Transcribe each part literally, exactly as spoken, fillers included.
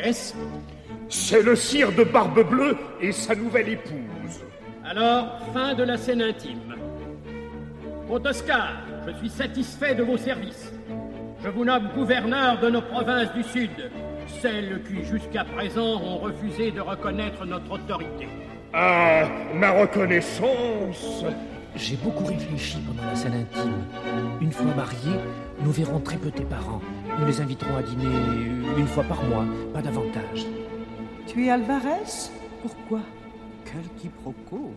est-ce? C'est le sire de Barbe-Bleue et sa nouvelle épouse. Alors, fin de la scène intime. Comte Oscar, je suis satisfait de vos services. Je vous nomme gouverneur de nos provinces du Sud, celles qui, jusqu'à présent, ont refusé de reconnaître notre autorité. Ah, ma reconnaissance! J'ai beaucoup réfléchi pendant la scène intime. Une fois mariés, nous verrons très peu tes parents. Nous les inviterons à dîner une fois par mois, pas davantage. Tu es Alvarez? Pourquoi? Quel quiproquo!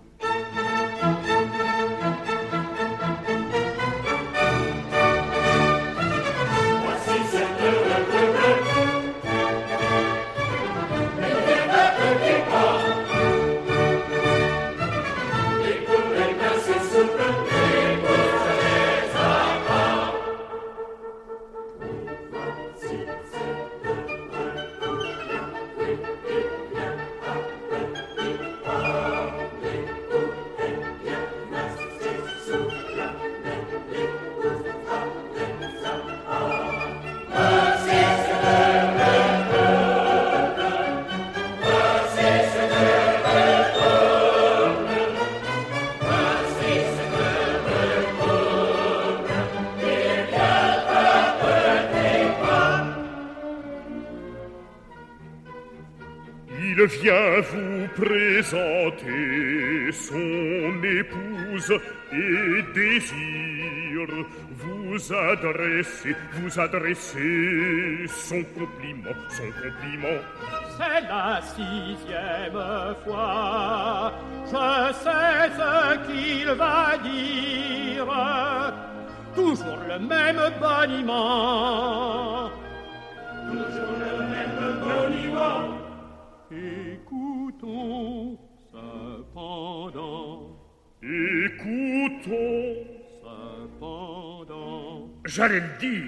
Il vient vous présenter son épouse et désire vous adresser, vous adresser son compliment, son compliment. C'est la sixième fois, je sais ce qu'il va dire, toujours le même boniment, toujours le même boniment. Écoutons cependant, écoutons cependant. J'allais le dire.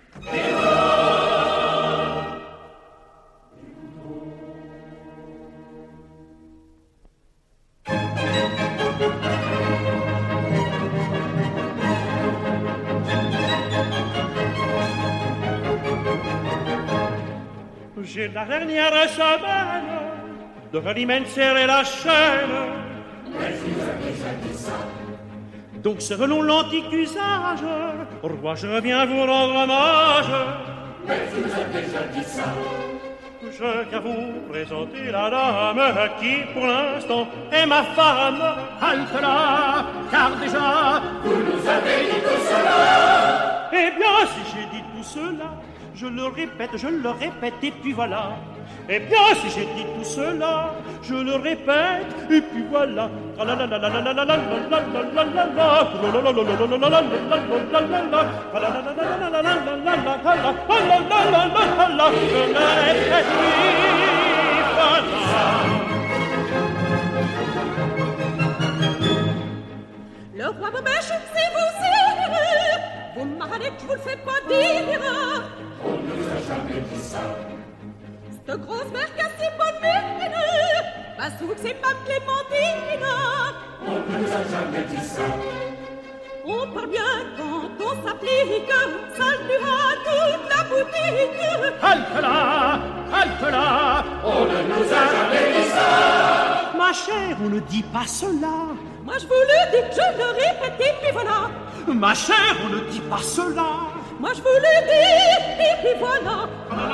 J'ai la dernière semaine de Valimène serrer la chaîne. Mais tu as déjà dit ça. Donc selon l'antique usage, roi, je viens vous rendre hommage. Mais tu as déjà dit ça. Je viens vous présenter la dame qui pour l'instant est ma femme. Halte là, car déjà vous nous avez dit tout cela. Eh bien, si j'ai dit tout cela, je le répète, je le répète, et puis voilà. Eh bien, si j'ai dit tout cela, je le répète, et puis voilà. Le roi m'empêche, c'est vous, sire. Vous m'arrêtez, je vous le fais pas dire. On nous a jamais dit ça. Cette grosse mère qui a si bonne mine, pas sous que c'est pas Clémentine. On nous a jamais dit ça. On parle bien quand on s'applique, ça nuira toute la boutique. Halte là, halte là, on ne nous a jamais dit ça. Ma chère, on ne dit pas cela. Moi je vous le dis, je le répète, et puis voilà. Ma chère, on ne dit pas cela. Moi je vous le dis, et puis voilà.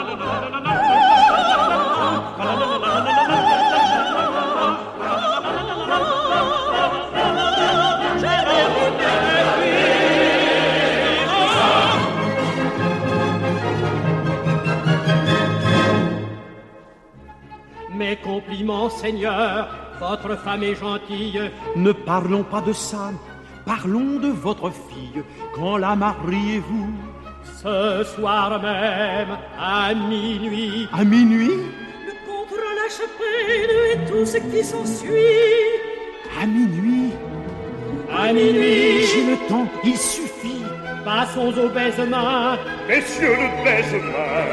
Mes compliments, Seigneur, votre femme est gentille. Ne parlons pas de ça, parlons de votre fille. Quand la mariez-vous? Ce soir même, à minuit. À minuit? Le contre la chapelle et tout ce qui s'ensuit. À minuit? À minuit. J'ai le temps, il suffit. Passons au baisement. Messieurs, le baisement.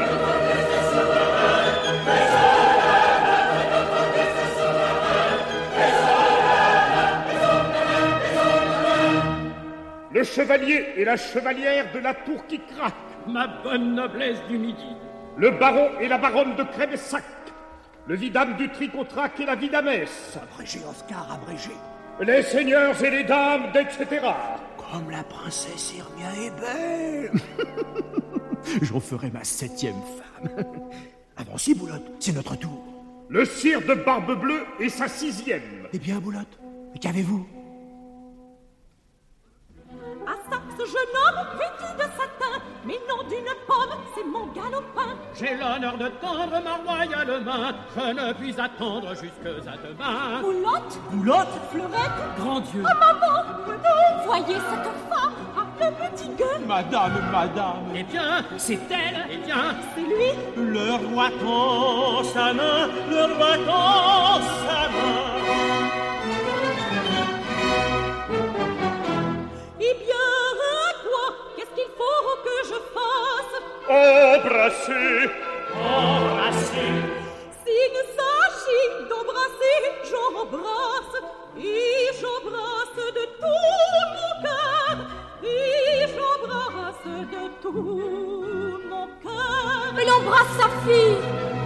Le chevalier et la chevalière de la tour qui craque. Ma bonne noblesse du midi. le baron et la baronne de Crèvessac, le vidame du Tricotrac et la vidamesse, Abrégé, Oscar, abrégé. les seigneurs et les dames, et cetera. Comme la princesse Hermia est belle. J'en ferai ma septième femme. Avancez, Boulotte, c'est notre tour. Le sire de Barbe-Bleue et sa sixième. Eh bien, Boulotte, qu'avez-vous? À ça, ce jeune homme vêtu de satin, mais non d'une pomme, c'est mon galopin. J'ai l'honneur de tendre ma royale main, je ne puis attendre jusque à demain. Boulotte, Boulotte, Fleurette, Grand Dieu! oh maman, non, voyez cette femme, ah, le petit gueux. Madame, madame, Eh bien, c'est elle, eh bien, C'est lui, le roi tend sa main, le roi tend sa main. eh bien, quoi, qu'est-ce qu'il faut que je fasse? Embrassez, Embrassez, S'il s'agit d'embrasser, j'embrasse, et j'embrasse de tout mon cœur, et j'embrasse de tout mon cœur. Il embrasse sa fille.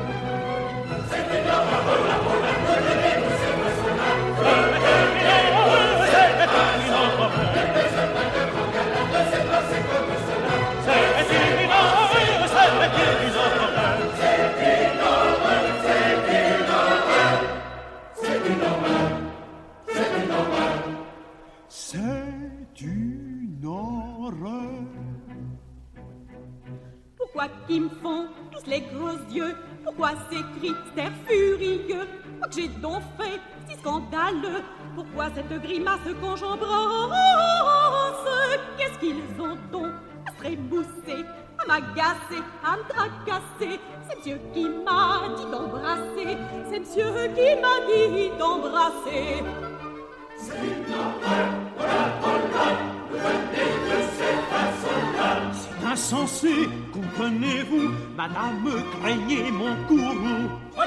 c'est une horreur. Pourquoi qu'ils me font tous les gros yeux? Pourquoi ces cris, cet air furieux? Quoi que j'ai donc fait si scandaleux? Pourquoi cette grimace quand j'embrasse? Qu'est-ce qu'ils ont donc à se rébousser, à m'agacer, à me tracasser? C'est Monsieur qui m'a dit d'embrasser, c'est Monsieur qui m'a dit d'embrasser. C'est insensé, comprenez-vous, madame, craignez mon courroux.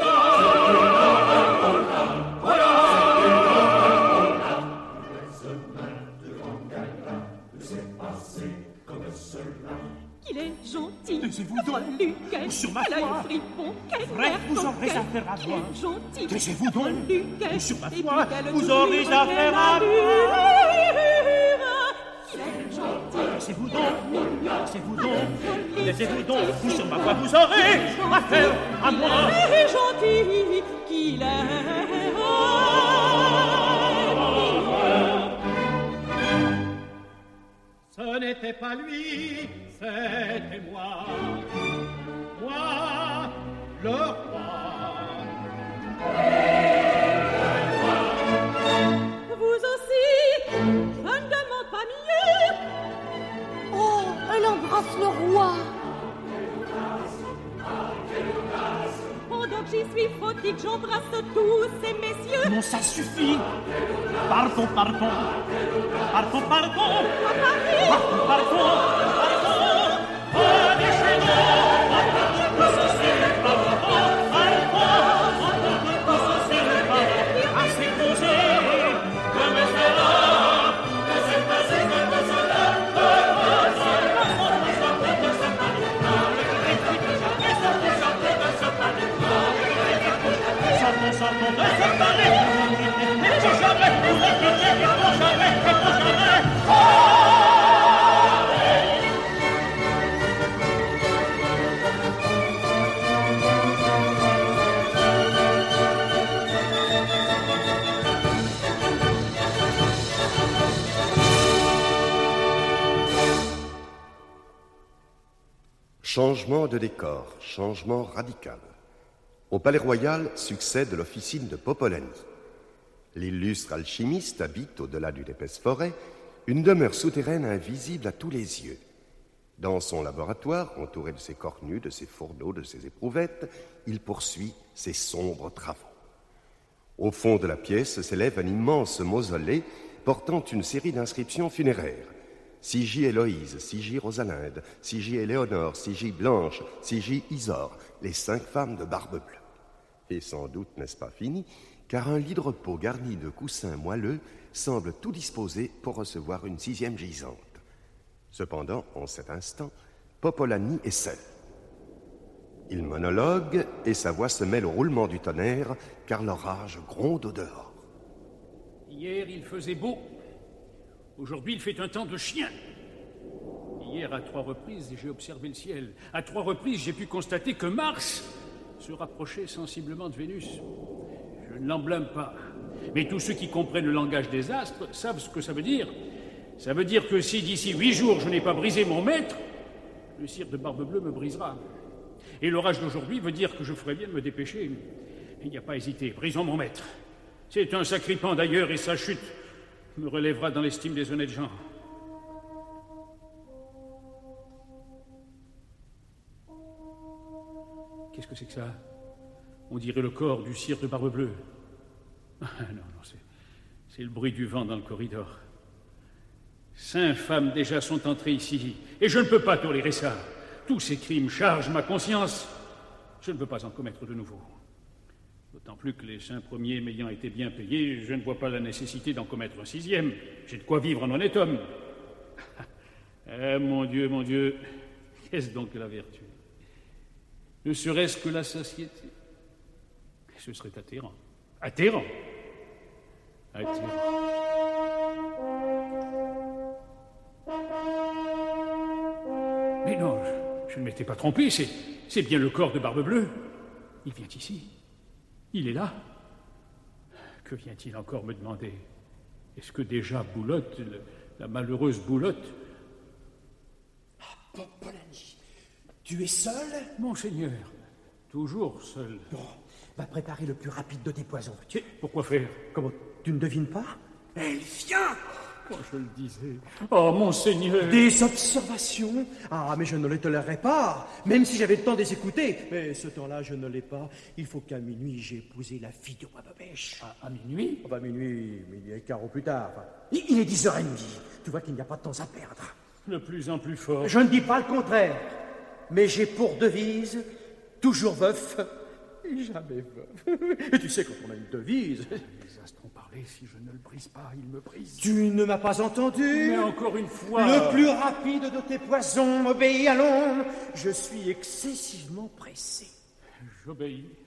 Qu'il est gentil, Taisez-vous le donc. Luquet, Sur ma quel œil foi. fripon, quel Vrai, air vous aurez coquet, affaire à qu'il moi. est gentil, Taisez-vous donc. le Luquet, Sur ma et foi, puis quelle vous douceur, aurez quelle affaire à allure. Qu'il est gentil, Laissez-vous donc, laissez-vous donc, laissez-vous donc, vous sur ma voix, vous aurez affaire à moi. et gentil qu'il est. ce n'était pas lui, c'était moi. Moi, le roi. Vous aussi, je ne demande pas mieux. Oh, elle embrasse le roi. Pendant que j'y suis fautique, j'embrasse tous ces messieurs. Non, ça suffit. Pardon, pardon, pardon, pardon, pardon, pardon, pardon. Oh, déchaînons, pardon, ceci n'est pas bon, pardon, ceci n'est pas bon. Assez causé, comme cela, que c'est passé comme cela. Sortons, sortons de ce palais. Et pour jamais, pour jamais, et pour jamais, et pour jamais. Changement de décor, changement radical. Au palais royal succède l'officine de Popolani. L'illustre alchimiste habite, au-delà d'une épaisse forêt, une demeure souterraine invisible à tous les yeux. Dans son laboratoire, entouré de ses cornues, de ses fourneaux, de ses éprouvettes, il poursuit ses sombres travaux. Au fond de la pièce s'élève un immense mausolée portant une série d'inscriptions funéraires. Sigie Héloïse, Sigie Rosalinde, Sigie Éléonore, Sigie Blanche, Sigie Isore, les cinq femmes de Barbe-Bleue. Et sans doute n'est-ce pas fini, car un lit de repos garni de coussins moelleux semble tout disposé pour recevoir une sixième gisante. Cependant, en cet instant, Popolani est seul. Il monologue et sa voix se mêle au roulement du tonnerre, car l'orage gronde au dehors. Hier, il faisait beau. Aujourd'hui, il fait un temps de chien. Hier, à trois reprises, j'ai observé le ciel. À trois reprises, j'ai pu constater que Mars se rapprochait sensiblement de Vénus. Je ne l'en blâme pas. Mais tous ceux qui comprennent le langage des astres savent ce que ça veut dire. Ça veut dire que si d'ici huit jours, je n'ai pas brisé mon maître, le sire de Barbe-Bleue me brisera. Et l'orage d'aujourd'hui veut dire que je ferais bien de me dépêcher. Il n'y a pas à hésiter, brisons mon maître. C'est un sacripant d'ailleurs, et sa chute me relèvera dans l'estime des honnêtes gens. Qu'est-ce que c'est que ça? On dirait le corps du sire de Barbe-Bleue. Ah, non, non, c'est, c'est le bruit du vent dans le corridor. Cinq femmes déjà sont entrées ici, et je ne peux pas tolérer ça. Tous ces crimes chargent ma conscience. Je ne veux pas en commettre de nouveau. D'autant plus que les cinq premiers m'ayant été bien payés, je ne vois pas la nécessité d'en commettre un sixième. J'ai de quoi vivre en honnête homme. Eh, mon Dieu, mon Dieu, qu'est-ce donc que la vertu? Ne serait-ce que la satiété. Ce serait atterrant. Atterrant. Atterrant. Mais non, je, je ne m'étais pas trompé, c'est, c'est bien le corps de Barbe-Bleue. Il vient ici. Il est là. Que vient-il encore me demander? Est-ce que déjà Boulotte, le, la malheureuse Boulotte... Ah, Polanyi, tu es seul? Monseigneur, toujours seul. Bon, va préparer le plus rapide de tes poisons. Tu... Pourquoi faire? Comment, tu ne devines pas? Elle vient! Quand je le disais. Oh, monseigneur! Des observations? Ah, mais je ne les tolérerai pas, même si j'avais le temps de les écouter. Mais ce temps-là, je ne l'ai pas. Il faut qu'à minuit, j'ai épousé la fille du roi Bobèche. À, à minuit? Oh, bah, minuit, minuit et quart au plus tard. Enfin, il, il est dix heures trente. Tu vois qu'il n'y a pas de temps à perdre. De plus en plus fort. Je ne dis pas le contraire. Mais j'ai pour devise toujours veuf et jamais veuve. Et tu sais, quand on a une devise... Les astres ont parlé, si je ne le brise pas, ils me brisent. Tu ne m'as pas entendu? Mais encore une fois... Le plus rapide de tes poisons m'obéit, allons. Je suis excessivement pressé. J'obéis.